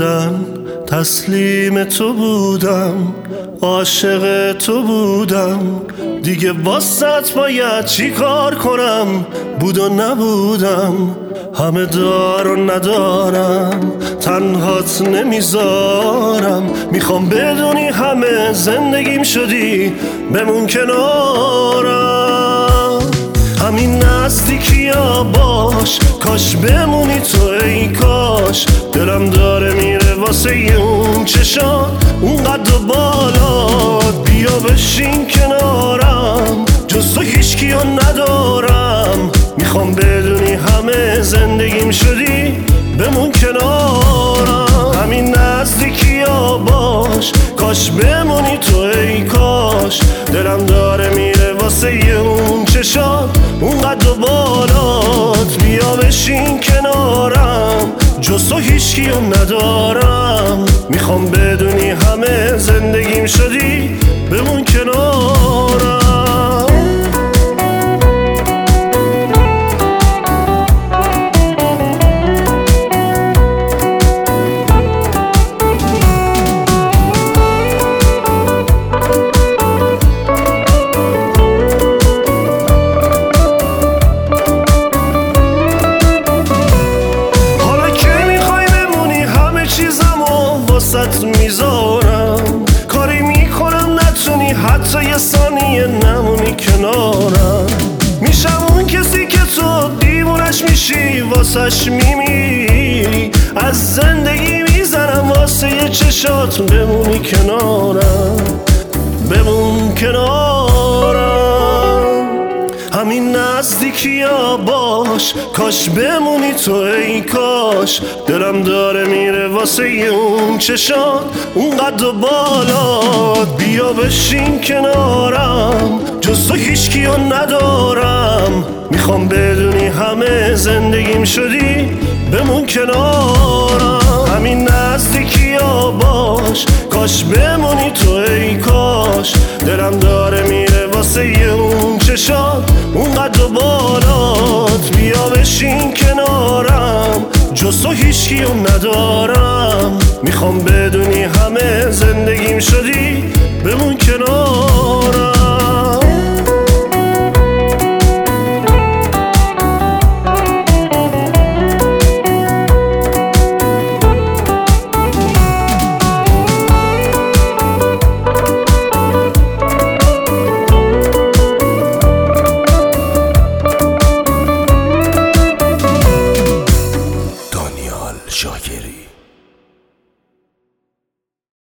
خوندن تسلیم تو بودم، عاشق تو بودم، دیگه واسط باید چی کار کنم؟ بود و نبودم، همه دار و ندارم، تنهات نمیذارم، میخوام بدونی همه زندگیم شدی، بمون کنارم. همین نزدیکی ها باش، کاش بمونی تو، ای کاش. دلم داره میره واسه اون چشات، اون قد و بالات، بیا بشین کنارم، جز تو هیچکی ها ندارم، میخوام بدونی همه زندگیم شدی، بمون کنارم. همین نزدیکی ها باش، کاش بمونی تو، ای کاش. دلم داره میره واسه اون چشات، اون قد و بالات، بیا بشین کنارم، جز تو هیچکی رو ندارم، میخوام بدونی همه زندگیم شدی، بمون کنارم. میذارم کاری میکنم نتونی حتی یه ثانیه نمونی کنارم، میشم اون کسی که تو دیوونش میشی، واسش میمیری، از زندگی میزنم واسه یه چشات، بمونی کنارم، بمون کنارم. همین نزدیکی ها باش، کاش بمونی تو، ای کاش. دلم داره میره واسه اون چشات، اون قد و بالات، بیا بشین کنارم، جز تو هیچکی ها ندارم، میخوام بدونی همه زندگیم شدی، بمون کنارم. همین نزدیکی ها باش، کاش بمونی تو، ای کاش. دلم داره میره واسه اون چشات، اون قد و بالات، بیا بشین کنارم، جز تو هیچکی رو ندارم، میخوام بدونی همه زندگیم شدی، بمون کنارم. شاکر